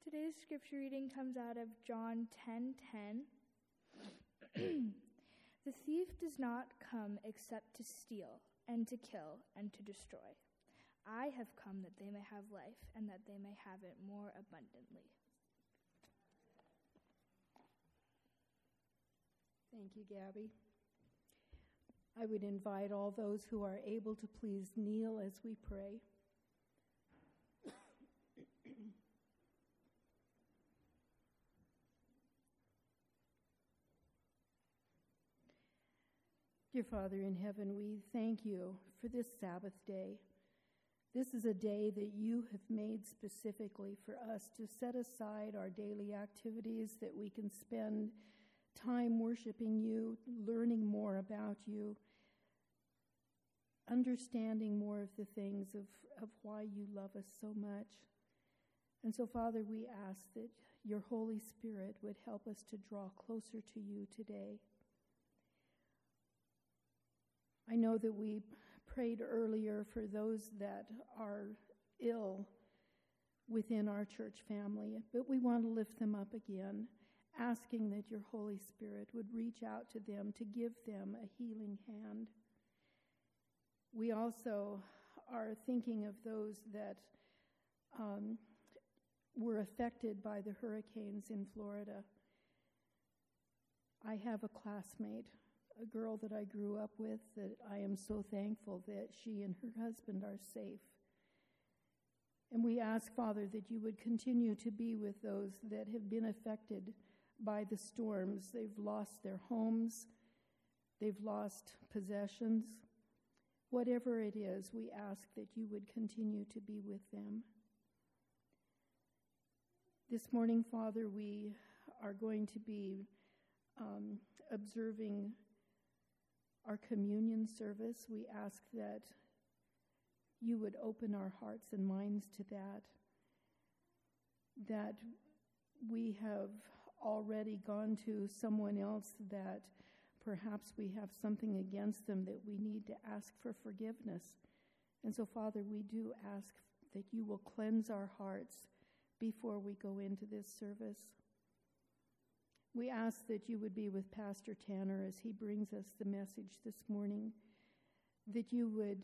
Today's scripture reading comes out of John 10:10. The thief does not come except to steal and to kill and to destroy. I have come that they may have life and that they may have it more abundantly. Thank you, Gabby. I would invite all those who are able to please kneel as we pray. Dear Father in heaven, we thank you for this Sabbath day. This is a day that you have made specifically for us to set aside our daily activities, that we can spend time worshiping you, learning more about you, understanding more of the things of why you love us so much. And so, Father, we ask that your Holy Spirit would help us to draw closer to you today. I know that we prayed earlier for those that are ill within our church family, but we want to lift them up again, asking that your Holy Spirit would reach out to them to give them a healing hand. We also are thinking of those that were affected by the hurricanes in Florida. I have a classmate, a girl that I grew up with, that I am so thankful that she and her husband are safe. And we ask, Father, that you would continue to be with those that have been affected by the storms. They've lost their homes, they've lost possessions. Whatever it is, we ask that you would continue to be with them. This morning, Father, we are going to be observing our communion service. We ask that you would open our hearts and minds to that we have already gone to someone else that perhaps we have something against them that we need to ask for forgiveness. And so, Father, we do ask that you will cleanse our hearts before we go into this service. We ask that you would be with Pastor Tanner as he brings us the message this morning, that you would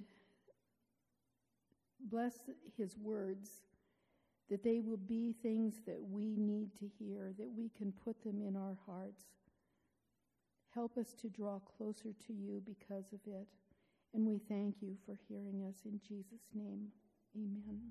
bless his words, that they will be things that we need to hear, that we can put them in our hearts. Help us to draw closer to you because of it. And we thank you for hearing us in Jesus' name. Amen.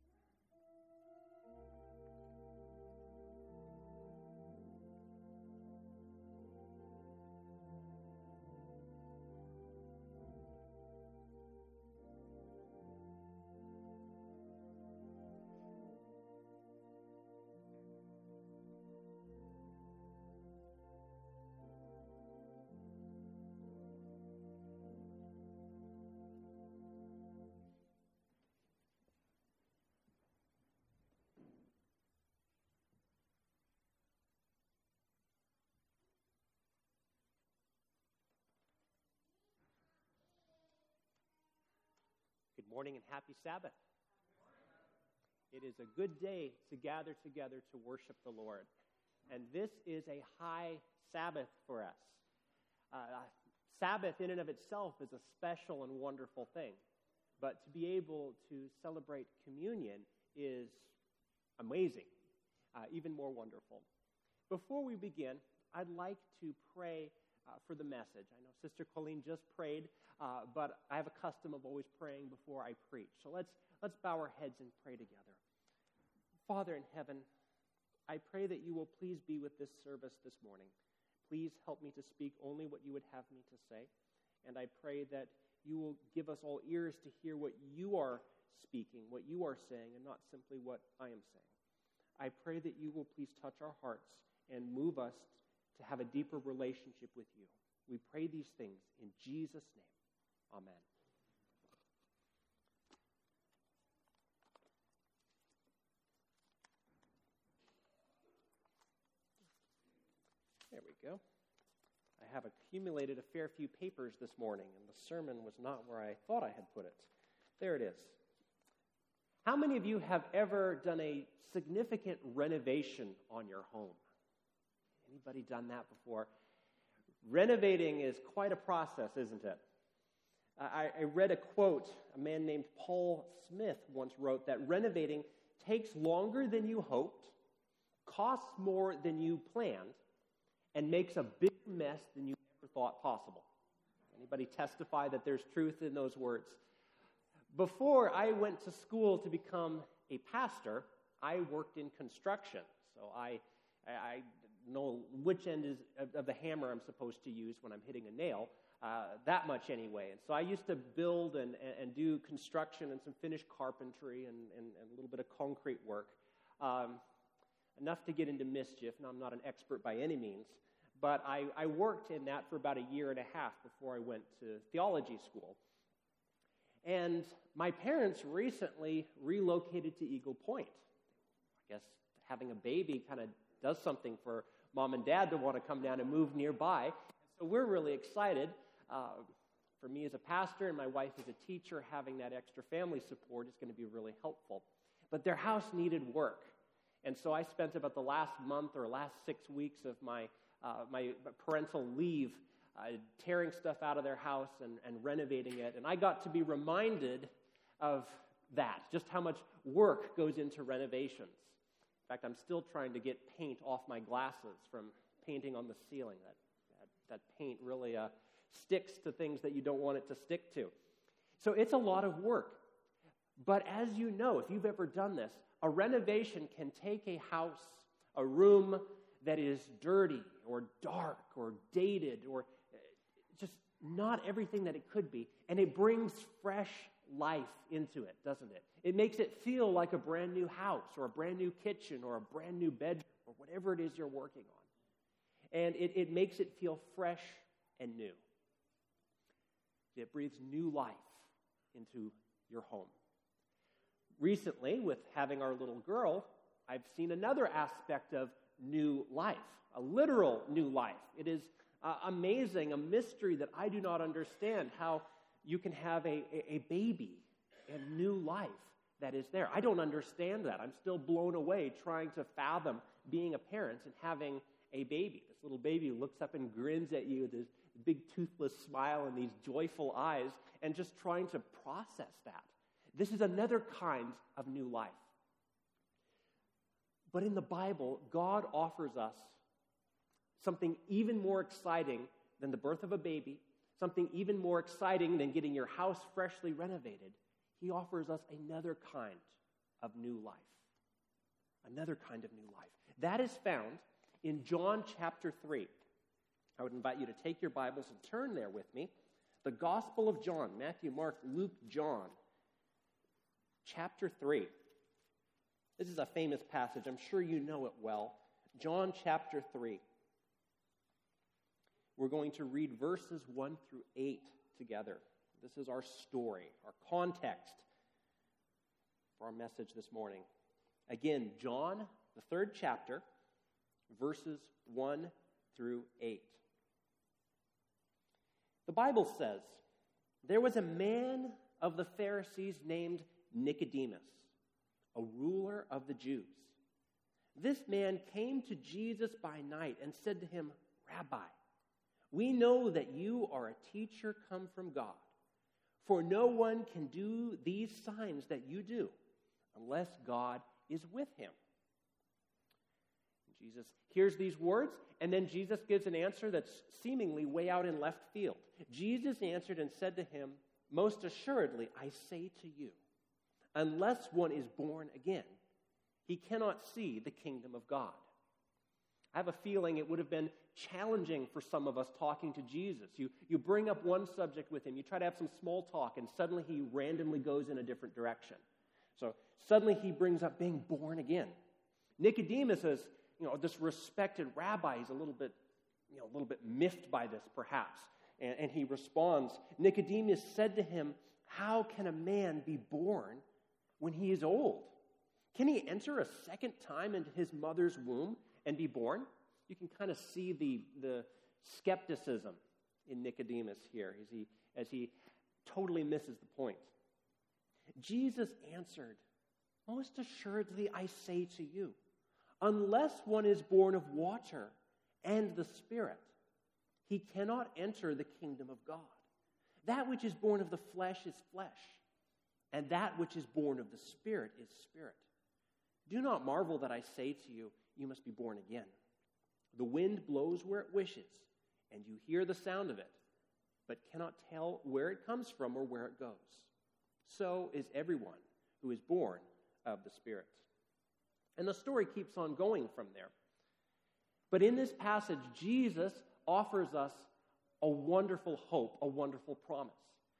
Good morning and happy Sabbath. It is a good day to gather together to worship the Lord. And this is a high Sabbath for us. Sabbath in and of itself is a special and wonderful thing. But to be able to celebrate communion is amazing, even more wonderful. Before we begin, I'd like to pray for the message. I know Sister Colleen just prayed, but I have a custom of always praying before I preach. So let's bow our heads and pray together. Father in heaven, I pray that you will please be with this service this morning. Please help me to speak only what you would have me to say. And I pray that you will give us all ears to hear what you are speaking, what you are saying, and not simply what I am saying. I pray that you will please touch our hearts and move us to have a deeper relationship with you. We pray these things in Jesus' name. Amen. There we go. I have accumulated a fair few papers this morning, and the sermon was not where I thought I had put it. There it is. How many of you have ever done a significant renovation on your home? Anybody done that before? Renovating is quite a process, isn't it? I read a quote. A man named Paul Smith once wrote that renovating takes longer than you hoped, costs more than you planned, and makes a bigger mess than you ever thought possible. Anybody testify that there's truth in those words? Before I went to school to become a pastor, I worked in construction. So I know which end of the hammer I'm supposed to use when I'm hitting a nail, that much anyway. And so I used to build and do construction and some finished carpentry and a little bit of concrete work. Enough to get into mischief. Now, I'm not an expert by any means, but I worked in that for about a year and a half before I went to theology school. And my parents recently relocated to Eagle Point. I guess having a baby kind of does something for Mom and Dad to want to come down and move nearby. So we're really excited. For me as a pastor and my wife as a teacher, having that extra family support is going to be really helpful. But their house needed work. And so I spent about the last month or last 6 weeks of my parental leave tearing stuff out of their house and renovating it. And I got to be reminded of that, just how much work goes into renovations. In fact, I'm still trying to get paint off my glasses from painting on the ceiling. That paint really sticks to things that you don't want it to stick to. So it's a lot of work. But as you know, if you've ever done this, a renovation can take a house, a room that is dirty or dark or dated or just not everything that it could be, and it brings fresh life into it, doesn't it? It makes it feel like a brand new house or a brand new kitchen or a brand new bedroom or whatever it is you're working on. And it makes it feel fresh and new. It breathes new life into your home. Recently, with having our little girl, I've seen another aspect of new life, a literal new life. It is amazing, a mystery that I do not understand, how you can have a baby and new life that is there. I don't understand that. I'm still blown away trying to fathom being a parent and having a baby. This little baby looks up and grins at you with this big toothless smile and these joyful eyes, and just trying to process that. This is another kind of new life. But in the Bible, God offers us something even more exciting than the birth of a baby, something even more exciting than getting your house freshly renovated. He offers us another kind of new life. Another kind of new life. That is found in John chapter 3. I would invite you to take your Bibles and turn there with me. The Gospel of John, Matthew, Mark, Luke, John, chapter 3. This is a famous passage. I'm sure you know it well. John chapter 3. We're going to read verses 1 through 8 together. This is our story, our context for our message this morning. Again, John, the 3rd chapter, verses 1 through 8. The Bible says, "There was a man of the Pharisees named Nicodemus, a ruler of the Jews. This man came to Jesus by night and said to him, 'Rabbi, we know that you are a teacher come from God, for no one can do these signs that you do unless God is with him.'" Jesus hears these words, and then Jesus gives an answer that's seemingly way out in left field. Jesus answered and said to him, "Most assuredly, I say to you, unless one is born again, he cannot see the kingdom of God." I have a feeling it would have been challenging for some of us talking to Jesus. You bring up one subject with him, you try to have some small talk, and suddenly he randomly goes in a different direction. So suddenly he brings up being born again. Nicodemus is, this respected rabbi. He's a little bit miffed by this, perhaps. And he responds, Nicodemus said to him, "How can a man be born when he is old? Can he enter a second time into his mother's womb and be born?" You can kind of see the skepticism in Nicodemus here as he totally misses the point. Jesus answered Most assuredly, I say to you, unless one is born of water and the Spirit, he cannot enter the kingdom of God. That which is born of the flesh is flesh, and that which is born of the Spirit is spirit. Do not marvel that I say to you, you must be born again. The wind blows where it wishes, and you hear the sound of it, but cannot tell where it comes from or where it goes. So is everyone who is born of the Spirit. And the story keeps on going from there. But in this passage, Jesus offers us a wonderful hope, a wonderful promise.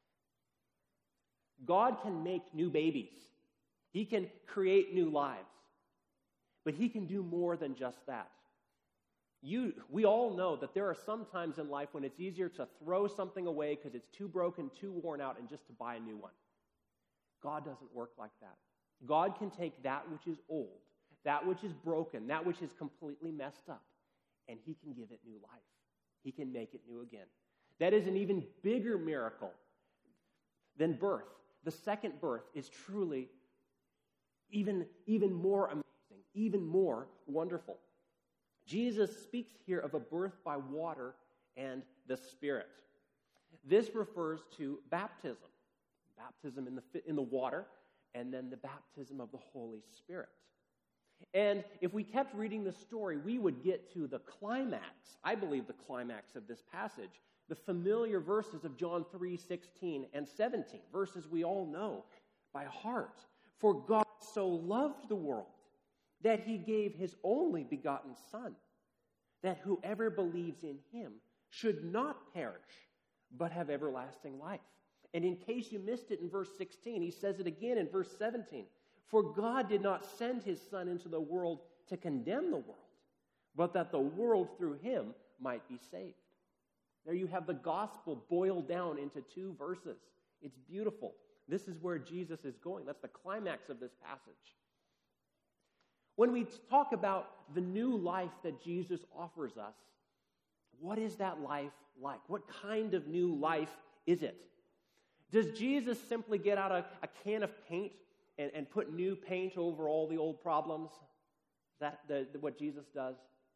God can make new babies. He can create new lives. But he can do more than just that. We all know that there are some times in life when it's easier to throw something away because it's too broken, too worn out, and just to buy a new one. God doesn't work like that. God can take that which is old, that which is broken, that which is completely messed up, and he can give it new life. He can make it new again. That is an even bigger miracle than birth. The second birth is truly even more amazing, even more wonderful. Jesus speaks here of a birth by water and the Spirit. This refers to baptism. Baptism in the water, and then the baptism of the Holy Spirit. And if we kept reading the story, we would get to the climax, I believe the climax of this passage, the familiar verses of John 3:16 and 17, verses we all know by heart. For God so loved the world that he gave his only begotten Son, that whoever believes in him should not perish, but have everlasting life. And in case you missed it in verse 16, he says it again in verse 17. For God did not send his Son into the world to condemn the world, but that the world through him might be saved. There you have the gospel boiled down into 2 verses. It's beautiful. This is where Jesus is going. That's the climax of this passage. When we talk about the new life that Jesus offers us, what is that life like? What kind of new life is it? Does Jesus simply get out a can of paint and put new paint over all the old problems? Is that what Jesus does?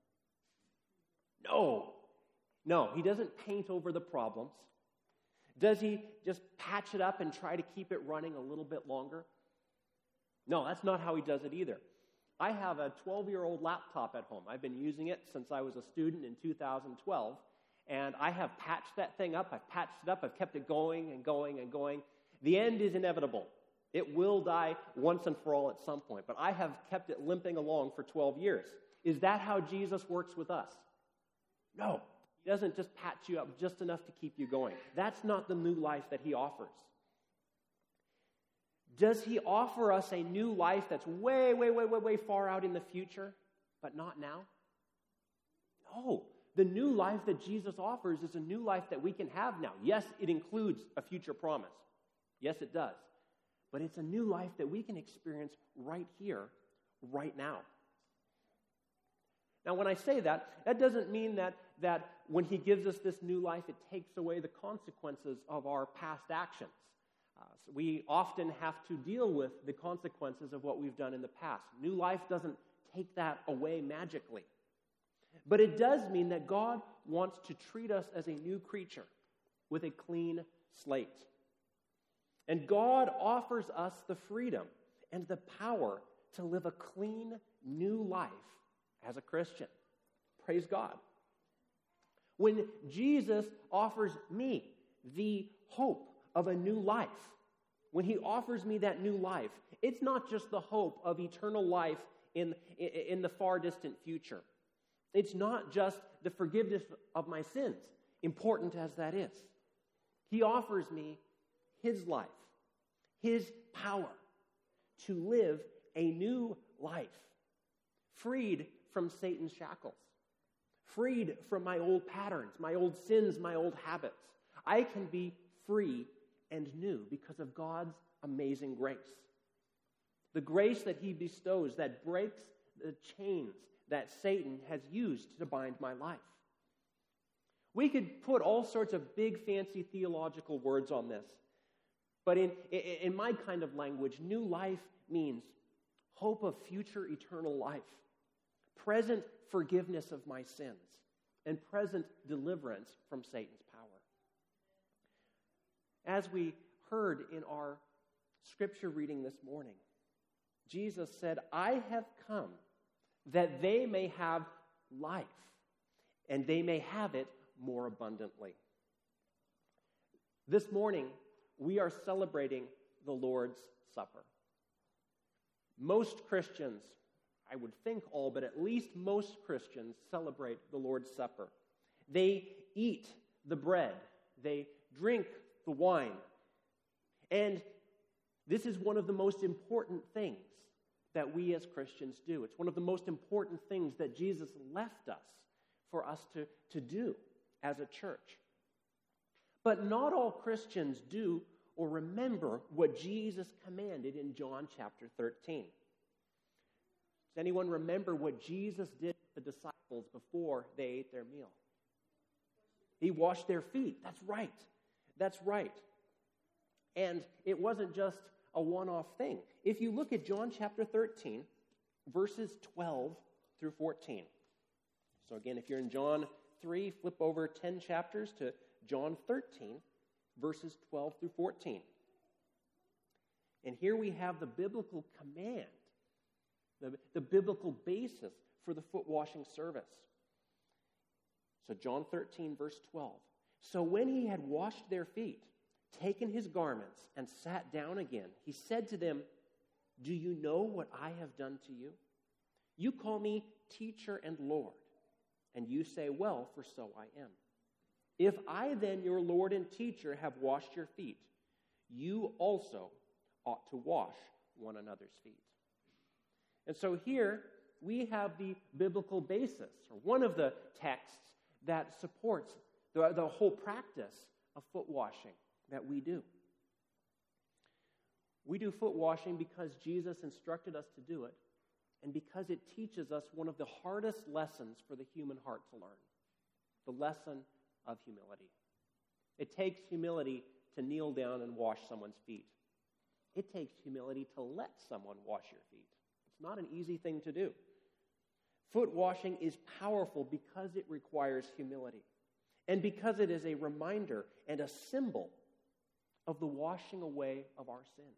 No, he doesn't paint over the problems. Does he just patch it up and try to keep it running a little bit longer? No, that's not how he does it either. I have a 12-year-old laptop at home. I've been using it since I was a student in 2012, and I have patched that thing up. I've patched it up. I've kept it going and going and going. The end is inevitable. It will die once and for all at some point, but I have kept it limping along for 12 years. Is that how Jesus works with us? No. He doesn't just patch you up just enough to keep you going. That's not the new life that he offers. Does he offer us a new life that's way, way, way, way, way far out in the future, but not now? No. The new life that Jesus offers is a new life that we can have now. Yes, it includes a future promise. Yes, it does. But it's a new life that we can experience right here, right now. Now, when I say that, that doesn't mean that when he gives us this new life, it takes away the consequences of our past actions. So we often have to deal with the consequences of what we've done in the past. New life doesn't take that away magically. But it does mean that God wants to treat us as a new creature with a clean slate. And God offers us the freedom and the power to live a clean, new life as a Christian. Praise God. When Jesus offers me the hope of a new life, when he offers me that new life, it's not just the hope of eternal life in the far distant future. It's not just the forgiveness of my sins, important as that is. He offers me his life, his power to live a new life, freed from Satan's shackles, freed from my old patterns, my old sins, my old habits. I can be free and new because of God's amazing grace. The grace that he bestows that breaks the chains that Satan has used to bind my life. We could put all sorts of big, fancy theological words on this. But in my kind of language, new life means hope of future eternal life, present forgiveness of my sins, and present deliverance from Satan's power. As we heard in our scripture reading this morning, Jesus said, I have come that they may have life, and they may have it more abundantly. This morning, we are celebrating the Lord's Supper. Most Christians, I would think all, but at least most Christians celebrate the Lord's Supper. They eat the bread. They drink the wine. And this is one of the most important things that we as Christians do. It's one of the most important things that Jesus left us for us to do as a church. But not all Christians do or remember what Jesus commanded in John chapter 13. Does anyone remember what Jesus did with the disciples before they ate their meal? He washed their feet. That's right. That's right. And it wasn't just a one-off thing. If you look at John chapter 13, verses 12 through 14. So again, if you're in John 3, flip over 10 chapters to John 13, verses 12 through 14. And here we have the biblical command, the biblical basis for the foot washing service. So John 13, verse 12. So when he had washed their feet, taken his garments, and sat down again, he said to them, do you know what I have done to you? You call me teacher and Lord, and you say, well, for so I am. If I then, your Lord and teacher, have washed your feet, you also ought to wash one another's feet. And so here we have the biblical basis, or one of the texts that supports the whole practice of foot washing that we do. We do foot washing because Jesus instructed us to do it, and because it teaches us one of the hardest lessons for the human heart to learn, the lesson of humility. It takes humility to kneel down and wash someone's feet. It takes humility to let someone wash your feet. It's not an easy thing to do. Foot washing is powerful because it requires humility, and because it is a reminder and a symbol of the washing away of our sins.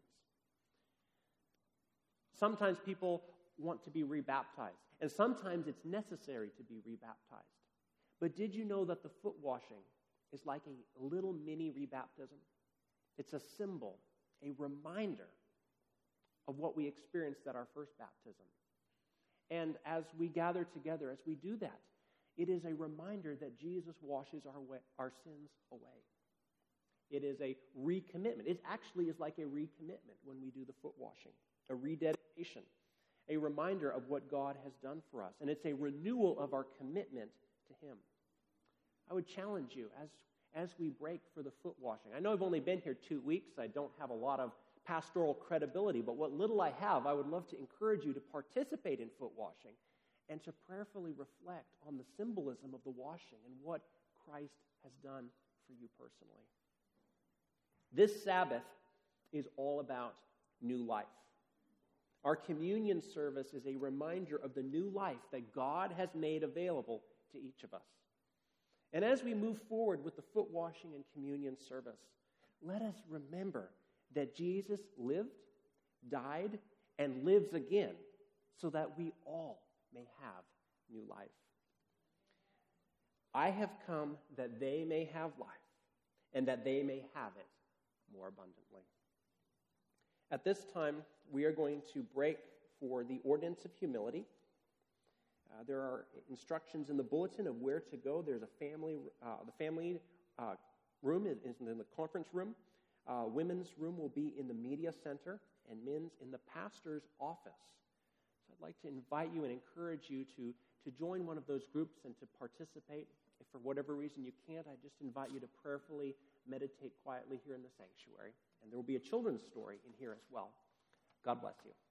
Sometimes people want to be rebaptized, and sometimes it's necessary to be rebaptized. But did you know that the foot washing is like a little mini rebaptism? It's a symbol, a reminder of what we experienced at our first baptism. And as we gather together, as we do that, it is a reminder that Jesus washes our sins away. It is a recommitment. It actually is like a recommitment when we do the foot washing, a rededication, a reminder of what God has done for us. And it's a renewal of our commitment to Him. I would challenge you as we break for the foot washing. I know I've only been here 2 weeks. I don't have a lot of pastoral credibility, but what little I have, I would love to encourage you to participate in foot washing and to prayerfully reflect on the symbolism of the washing and what Christ has done for you personally. This Sabbath is all about new life. Our communion service is a reminder of the new life that God has made available to each of us. And as we move forward with the foot washing and communion service, let us remember that Jesus lived, died, and lives again so that we all may have new life. I have come that they may have life and that they may have it more abundantly. At this time, we are going to break for the ordinance of humility. There are instructions in the bulletin of where to go. There's a family, the family room is in the conference room. Women's room will be in the media center, and men's in the pastor's office. So I'd like to invite you and encourage you to join one of those groups and to participate. If for whatever reason you can't, I just invite you to prayerfully meditate quietly here in the sanctuary. And there will be a children's story in here as well. God bless you.